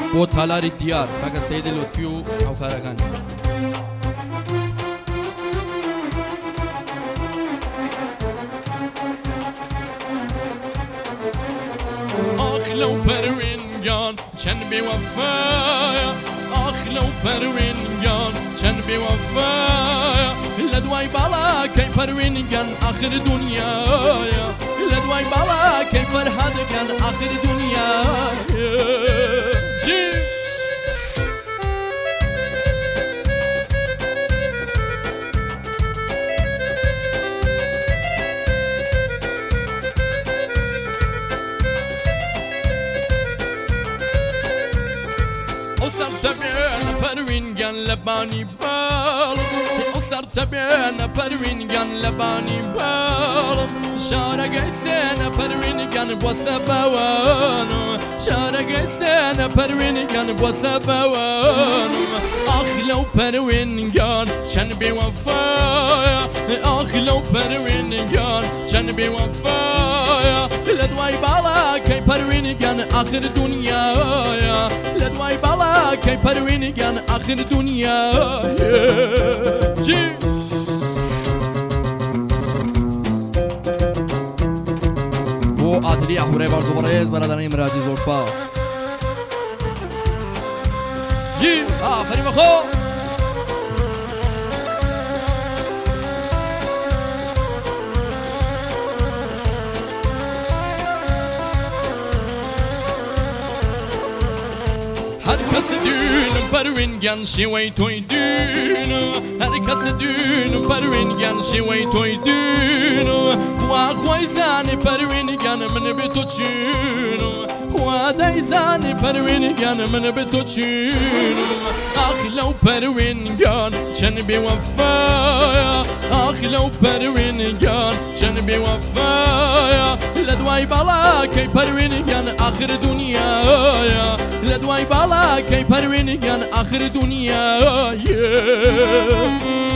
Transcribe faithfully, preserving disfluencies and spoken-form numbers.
بۆ تالاری دیار کاکە سەیدی لوتفی و هاوکارەکانی. آخ لەو پەروێنگان چەند بێوەفایە، آخ لەو پەروێنگان چەند بێوەفایە، لە دوای باڵاکەی پەروێنگان ئاخر دونیایە، لە دوای باڵاکەی فەرهادەکان ئاخر دونیایە. سرتبێنە پەروینگان لە بانی باڵم، ئەو سەرتەبێنە پەروینگان لە بانی باڵم، شارەگەی سێنە پەروینگان بۆ سەبەوانم، شارەگەی سێنە پەروینگان بۆ سەبەوانم. ئاخ لەو پەروینگان چەند بێوەفایە، ئاخ لەو پەروینگان چەند بێوەفایە، لە دوای باڵاکەی پەروینگان ئاخر دونیایە، لە دوای باڵاکەی پەروینگان ئاخر دونیایە. بۆ ئاتری ئاهورەی باش و بەڕێز بەرادەرانی مرادی زۆر سپاس. جی ئافەرین بەخۆ. هەر کەس دوونم پەروینگان شێوەی تۆی دوونە، هەر کەس دوونم پەروینگان شێوەی تۆی دوونە، خوا خۆی زانێ پەروینگان من بێ تۆ چونە، خوا دەیزانێ پەروینگان من بێ تۆ چونە. ئاخ لەو پەروینگان چەند بێوەفایە، ئاخ لەو پەروینگان چەند بێوەفایە، لە دوای باڵاکەی پەروینگان ئاخر دونیایە، لە دوای باڵاکەی پەروینگان ئاخر دونیایە.